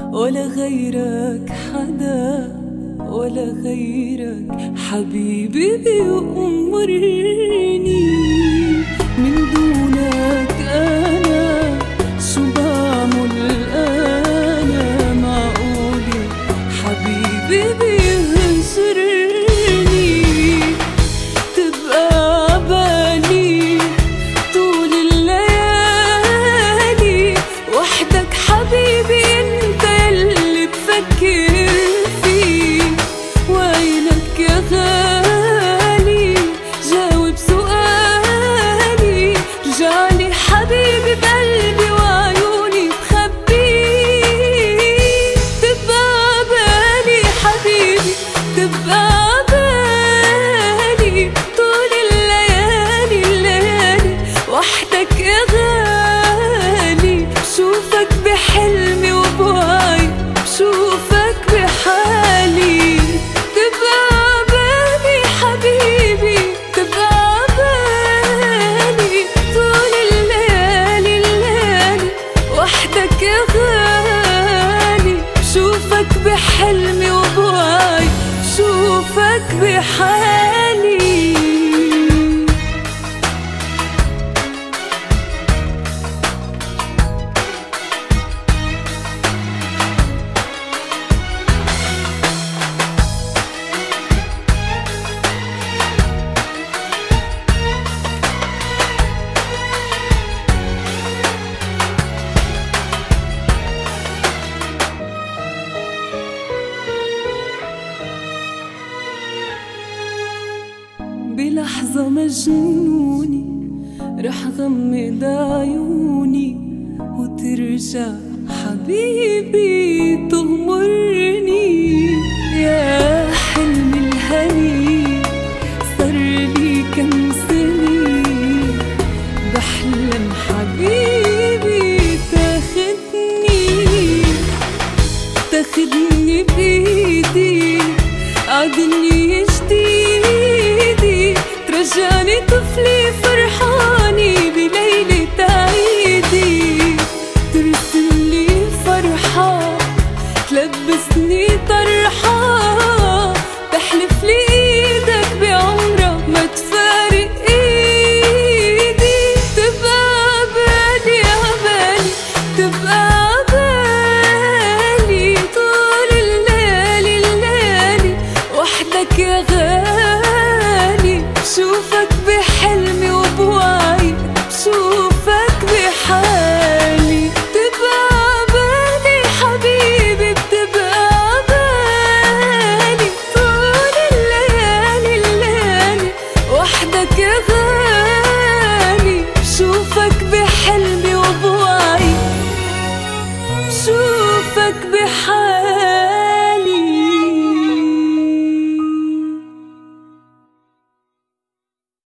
ولا غيرك حدا ولا غيرك حبيبي بيأمرني. من دونك أنا شو بعمل أنا؟ معقولة حبيبي بيهجرني؟ تبقى عبالي طول الليالي وحدك حبيبي، انت يلي بفكر فيه. وينك يا غالي جاوب سؤالي، رجعلي حبيبي بقلبي وعيوني بخبيه. تبقى عبالي حبيبي، تبقى عبالي طول الليالي الليالي وحدك يا غالي. بشوفك بحلمي وبوعي، بشوفك بحالي. تبقى عبالي حبيبي، تبقى عبالي طول الليالي الليالي وحدك يا غالي. بشوفك بحلمي وبوعي، بشوفك بحالي. بلحظة مجنوني رح غمض عيوني وترجع حبيبي تغمرني. يا حلم الهني صار لي كم سنة بحلم حبيبي تاخدني بإيدي عدني جديدي، ترجعني طفلي